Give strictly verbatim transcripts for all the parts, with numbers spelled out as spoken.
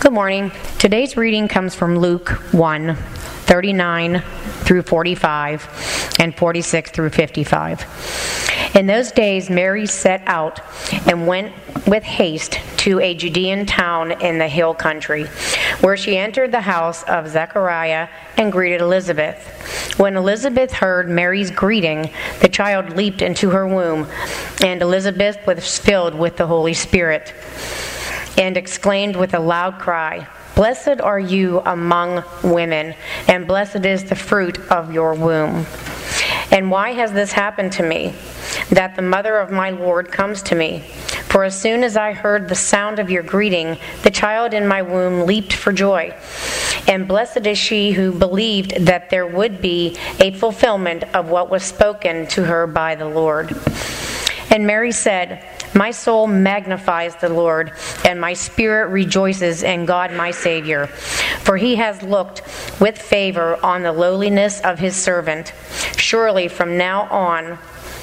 Good morning. Today's reading comes from Luke one, thirty-nine through forty-five and forty-six through fifty-five. In those days, Mary set out and went with haste to a Judean town in the hill country, where she entered the house of Zechariah and greeted Elizabeth. When Elizabeth heard Mary's greeting, the child leaped into her womb, and Elizabeth was filled with the Holy Spirit and exclaimed with a loud cry, "Blessed are you among women, and blessed is the fruit of your womb. And why has this happened to me, that the mother of my Lord comes to me? For as soon as I heard the sound of your greeting, the child in my womb leaped for joy. And blessed is she who believed that there would be a fulfillment of what was spoken to her by the Lord." And Mary said, "My soul magnifies the Lord, and my spirit rejoices in God my Savior. For he has looked with favor on the lowliness of his servant. Surely from now on,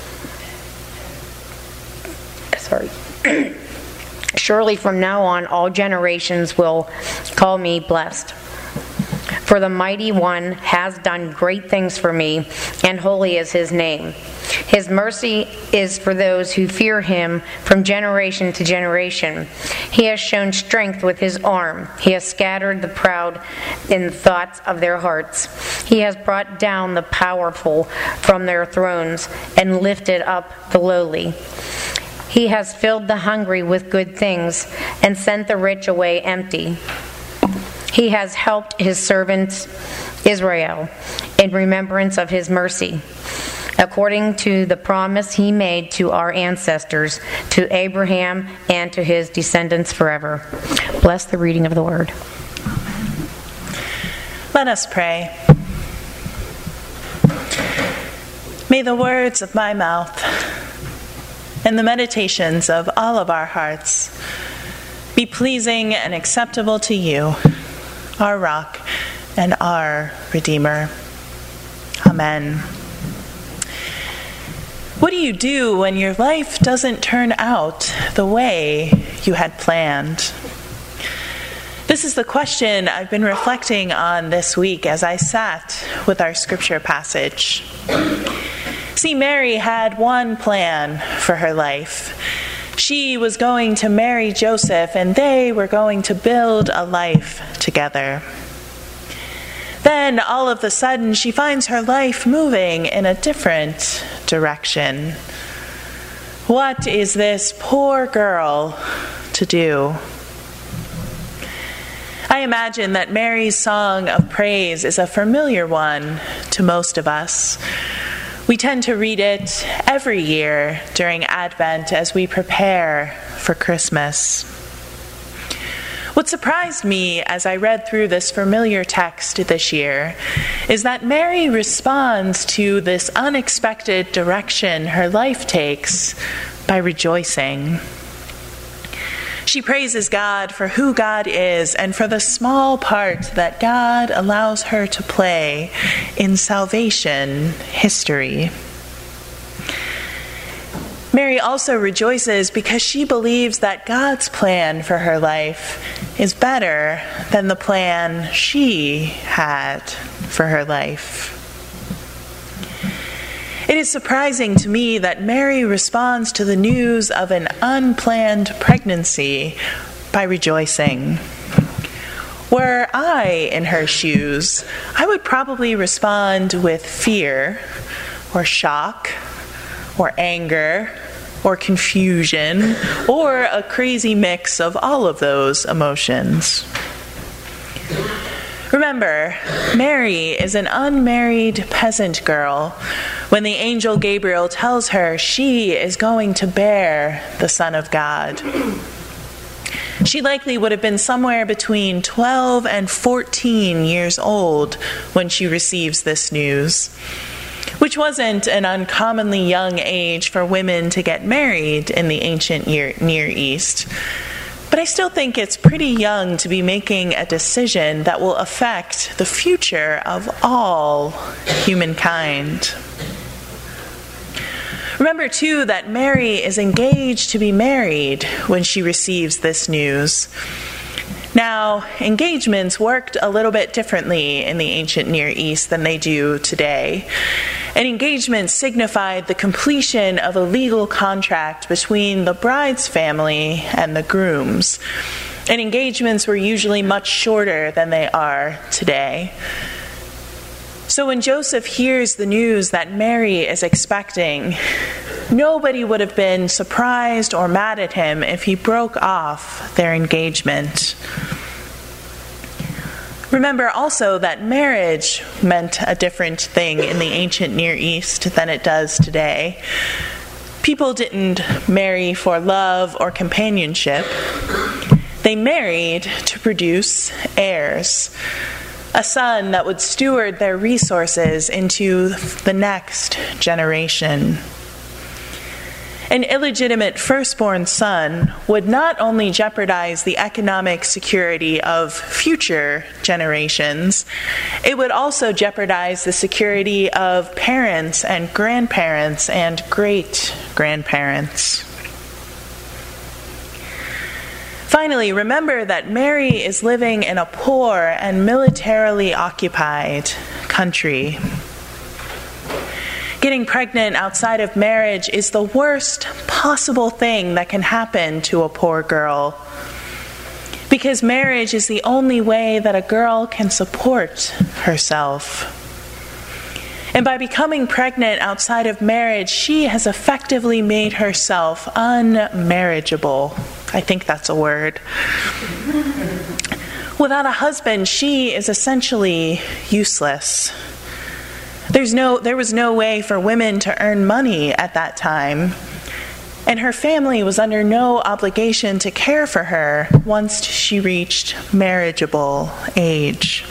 sorry, surely from now on all generations will call me blessed. For the Mighty One has done great things for me, and holy is his name. His mercy is for those who fear him from generation to generation. He has shown strength with his arm. He has scattered the proud in the thoughts of their hearts. He has brought down the powerful from their thrones and lifted up the lowly. He has filled the hungry with good things and sent the rich away empty. He has helped his servant Israel in remembrance of his mercy, according to the promise he made to our ancestors, to Abraham and to his descendants forever." Bless the reading of the word. Let us pray. May the words of my mouth and the meditations of all of our hearts be pleasing and acceptable to you, our rock and our Redeemer. Amen. What do you do when your life doesn't turn out the way you had planned? This is the question I've been reflecting on this week as I sat with our scripture passage. See, Mary had one plan for her life. She was going to marry Joseph, and they were going to build a life together. Then, all of a sudden, she finds her life moving in a different direction. What is this poor girl to do? I imagine that Mary's song of praise is a familiar one to most of us. We tend to read it every year during Advent as we prepare for Christmas. What surprised me as I read through this familiar text this year is that Mary responds to this unexpected direction her life takes by rejoicing. She praises God for who God is and for the small part that God allows her to play in salvation history. Mary also rejoices because she believes that God's plan for her life is better than the plan she had for her life. It is surprising to me that Mary responds to the news of an unplanned pregnancy by rejoicing. Were I in her shoes, I would probably respond with fear or shock or anger or confusion or a crazy mix of all of those emotions. Remember, Mary is an unmarried peasant girl when the angel Gabriel tells her she is going to bear the Son of God. She likely would have been somewhere between twelve and fourteen years old when she receives this news, which wasn't an uncommonly young age for women to get married in the ancient Near East. But I still think it's pretty young to be making a decision that will affect the future of all humankind. Remember, too, that Mary is engaged to be married when she receives this news. Now, engagements worked a little bit differently in the ancient Near East than they do today. An engagement signified the completion of a legal contract between the bride's family and the groom's. And engagements were usually much shorter than they are today. So when Joseph hears the news that Mary is expecting, nobody would have been surprised or mad at him if he broke off their engagement. Remember also that marriage meant a different thing in the ancient Near East than it does today. People didn't marry for love or companionship. They married to produce heirs, a son that would steward their resources into the next generation. An illegitimate firstborn son would not only jeopardize the economic security of future generations, it would also jeopardize the security of parents and grandparents and great-grandparents. Finally, remember that Mary is living in a poor and militarily occupied country. Getting pregnant outside of marriage is the worst possible thing that can happen to a poor girl, because marriage is the only way that a girl can support herself. And by becoming pregnant outside of marriage, she has effectively made herself unmarriageable. I think that's a word. Without a husband, she is essentially useless. There's no, there was no way for women to earn money at that time, and her family was under no obligation to care for her once she reached marriageable age.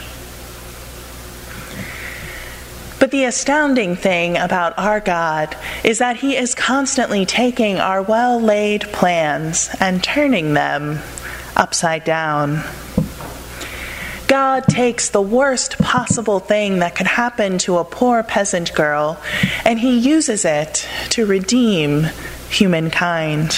But the astounding thing about our God is that He is constantly taking our well-laid plans and turning them upside down. God takes the worst possible thing that could happen to a poor peasant girl, and He uses it to redeem humankind.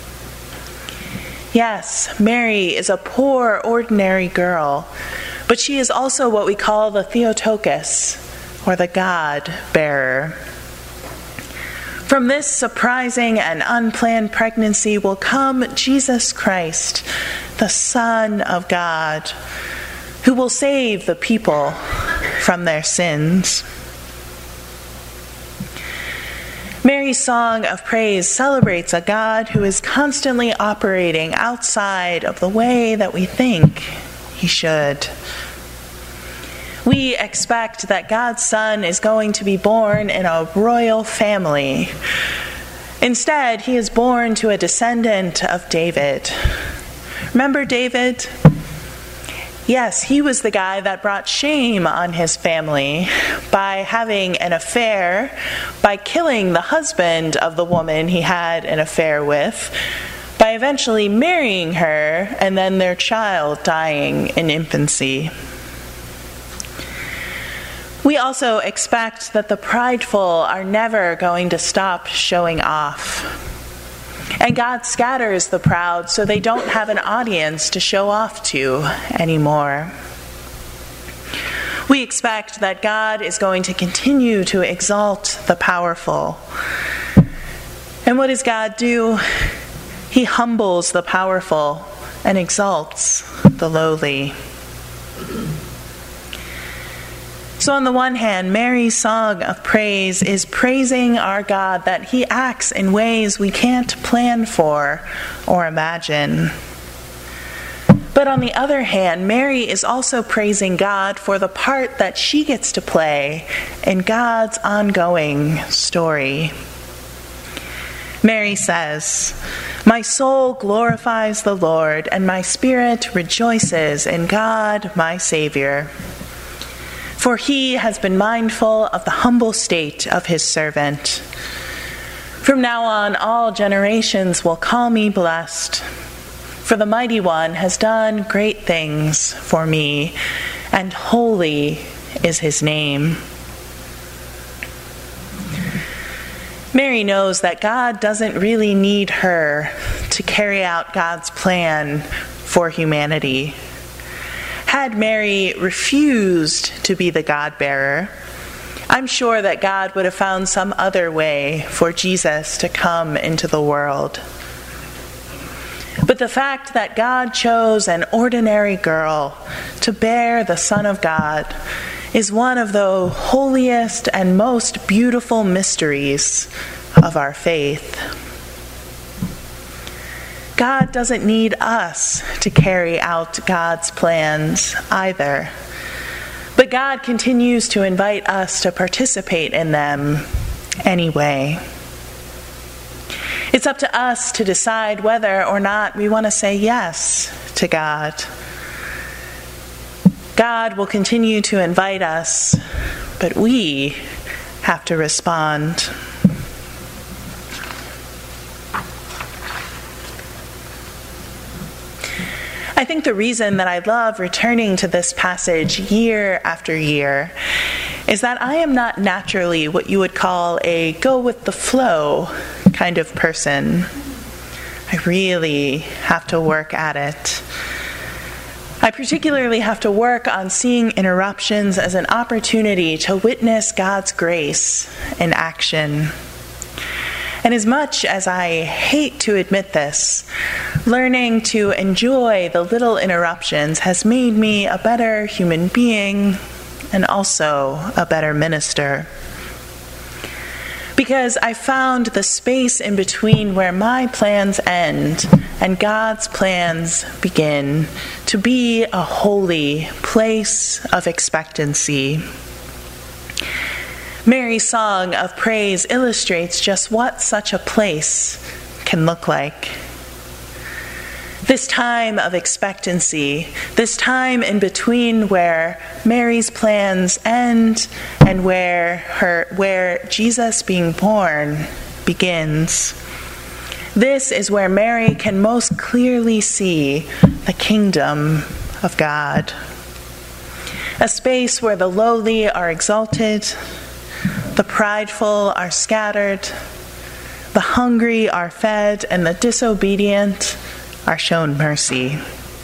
Yes, Mary is a poor, ordinary girl, but she is also what we call the Theotokos, or the God-bearer. From this surprising and unplanned pregnancy will come Jesus Christ, the Son of God, who will save the people from their sins. Mary's song of praise celebrates a God who is constantly operating outside of the way that we think He should. We expect that God's Son is going to be born in a royal family. Instead, He is born to a descendant of David. Remember David? Yes, he was the guy that brought shame on his family by having an affair, by killing the husband of the woman he had an affair with, by eventually marrying her, and then their child dying in infancy. We also expect that the prideful are never going to stop showing off. And God scatters the proud so they don't have an audience to show off to anymore. We expect that God is going to continue to exalt the powerful. And what does God do? He humbles the powerful and exalts the lowly. So on the one hand, Mary's song of praise is praising our God that He acts in ways we can't plan for or imagine. But on the other hand, Mary is also praising God for the part that she gets to play in God's ongoing story. Mary says, "My soul glorifies the Lord, and my spirit rejoices in God my Savior. For He has been mindful of the humble state of His servant. From now on, all generations will call me blessed. For the Mighty One has done great things for me, and holy is His name." Mary knows that God doesn't really need her to carry out God's plan for humanity. had Mary refused to be the God-bearer, I'm sure that God would have found some other way for Jesus to come into the world. But the fact that God chose an ordinary girl to bear the Son of God is one of the holiest and most beautiful mysteries of our faith. God doesn't need us to carry out God's plans either. But God continues to invite us to participate in them anyway. It's up to us to decide whether or not we want to say yes to God. God will continue to invite us, but we have to respond. I think the reason that I love returning to this passage year after year is that I am not naturally what you would call a go-with-the-flow kind of person. I really have to work at it. I particularly have to work on seeing interruptions as an opportunity to witness God's grace in action. And as much as I hate to admit this, learning to enjoy the little interruptions has made me a better human being and also a better minister. Because I found the space in between where my plans end and God's plans begin to be a holy place of expectancy. Mary's song of praise illustrates just what such a place can look like. This time of expectancy, this time in between where Mary's plans end and where her where Jesus being born begins. This is where Mary can most clearly see the kingdom of God. A space where the lowly are exalted, the prideful are scattered, the hungry are fed, and the disobedient are shown mercy.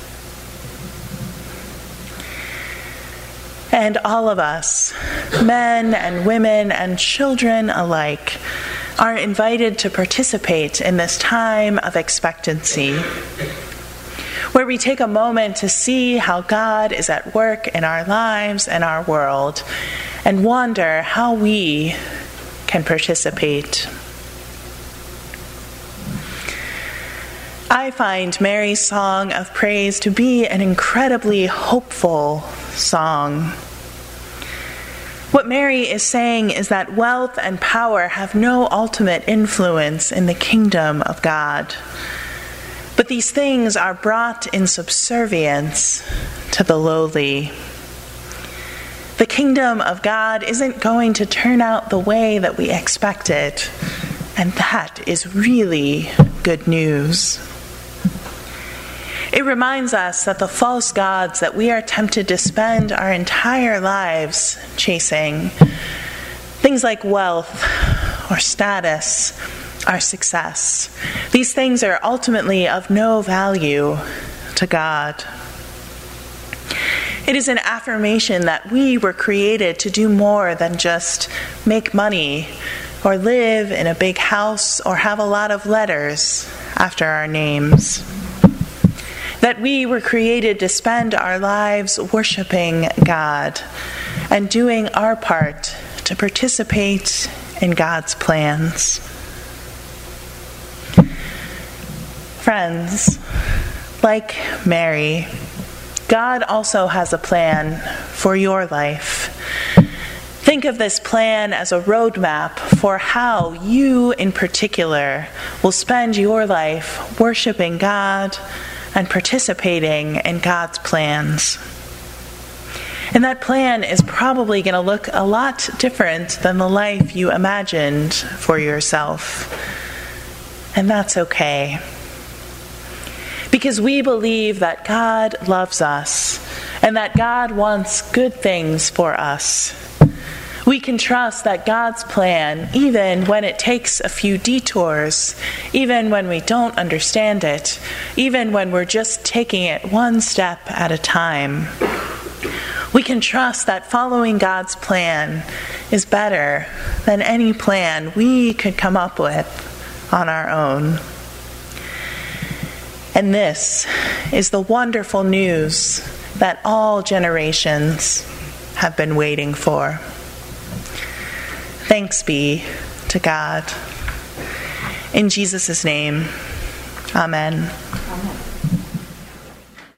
And all of us, men and women and children alike, are invited to participate in this time of expectancy, where we take a moment to see how God is at work in our lives and our world, and wonder how we can participate. I find Mary's song of praise to be an incredibly hopeful song. What Mary is saying is that wealth and power have no ultimate influence in the kingdom of God, but these things are brought in subservience to the lowly. The kingdom of God isn't going to turn out the way that we expect it, and that is really good news. It reminds us that the false gods that we are tempted to spend our entire lives chasing, things like wealth or status, our success, these things are ultimately of no value to God. It is an affirmation that we were created to do more than just make money or live in a big house or have a lot of letters after our names. That we were created to spend our lives worshiping God and doing our part to participate in God's plans. Friends, like Mary, God also has a plan for your life. Think of this plan as a roadmap for how you, in particular, will spend your life worshiping God and participating in God's plans. And that plan is probably going to look a lot different than the life you imagined for yourself. And that's okay. Because we believe that God loves us and that God wants good things for us. We can trust that God's plan, even when it takes a few detours, even when we don't understand it, even when we're just taking it one step at a time, We can trust that following God's plan is better than any plan we could come up with on our own. And this is the wonderful news that all generations have been waiting for. Thanks be to God. In Jesus' name, amen. Amen.